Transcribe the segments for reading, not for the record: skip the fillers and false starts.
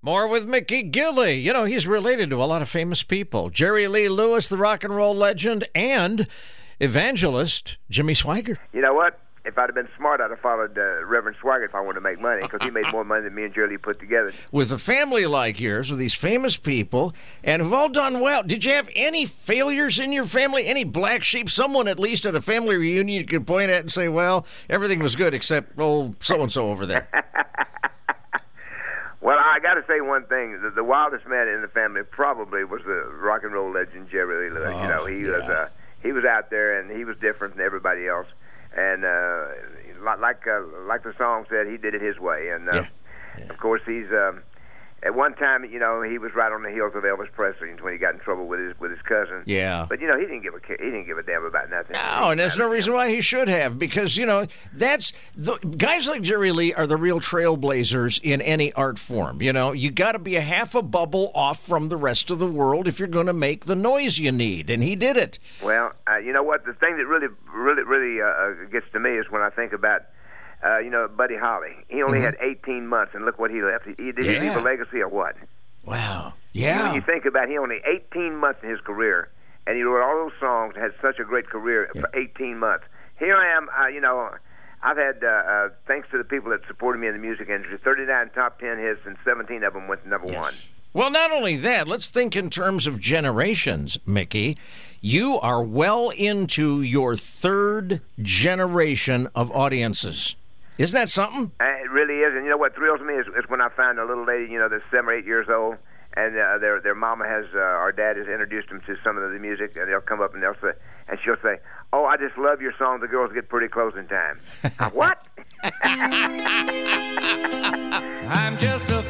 More with Mickey Gilley. You know, he's related to a lot of famous people. Jerry Lee Lewis, the rock and roll legend, and evangelist Jimmy Swaggart. You know what? If I'd have been smart, I'd have followed Reverend Swaggart if I wanted to make money, because he made more money than me and Jerry Lee put together. With a family like yours, with these famous people, and have all done well, did you have any failures in your family? Any black sheep? Someone at least at a family reunion you could point at and say, well, everything was good except old so-and-so over there. Well, I got to say one thing. The wildest man in the family probably was the rock and roll legend Jerry Lee Lewis. Oh, you know, he was out there, and he was different than everybody else. And like the song said, he did it his way. And of course, he's at one time, you know, he was right on the heels of Elvis Presley when he got in trouble with his cousin. Yeah. But you know, he didn't give a damn about nothing. No, and there's no reason why he should have, because you know that's guys like Jerry Lee are the real trailblazers in any art form. You know, you got to be a half a bubble off from the rest of the world if you're going to make the noise you need, and he did it. Well, you know what? The thing that really gets to me is when I think about. You know, Buddy Holly. He only had 18 months, and look what he left. Did he leave a legacy or what? Wow. Yeah. When you think about it, he only 18 months in his career, and he wrote all those songs, had such a great career for 18 months. Here I am, you know, I've had, thanks to the people that supported me in the music industry, 39 top 10 hits, and 17 of them went to number one. Well, not only that, let's think in terms of generations, Mickey. You are well into your third generation of audiences. Isn't that something? It really is, and you know what thrills me is when I find a little lady, you know, that's 7 or 8 years old, and their mama has, our dad has introduced them to some of the music, and they'll come up and she'll say, "Oh, I just love your song. The girls get pretty close in time." What? I'm just a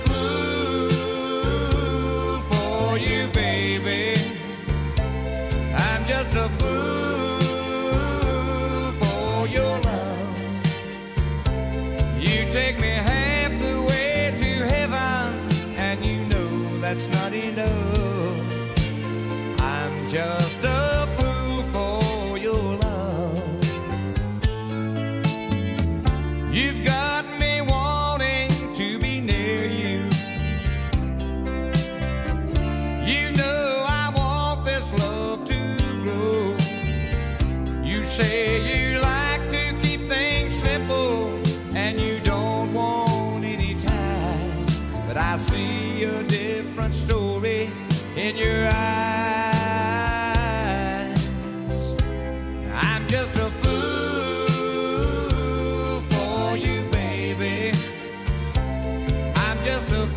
fool for you, baby. I'm just a fool for your love. You take me half the way to heaven, and you know that's not enough. I'm just a fool for your love. You've got me wanting to be near you. You know I want this love to grow. You say you like to keep things simple, and you don't want any ties, but I see a different story in your eyes. I'm just a fool for you, baby. I'm just a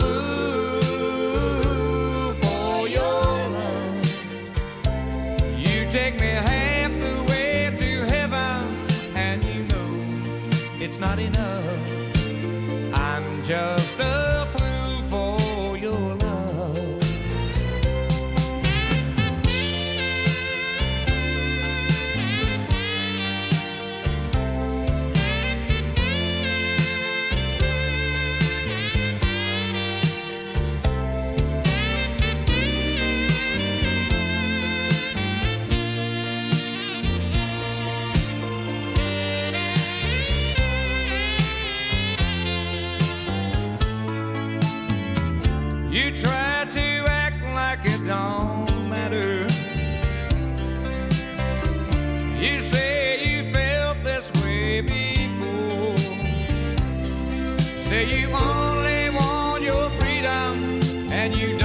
fool for your love. You take me half the way to heaven, and you know it's not enough. I'm just a fool for your love. You try to act like it don't matter. You say you felt this way before. Say you only want your freedom, and you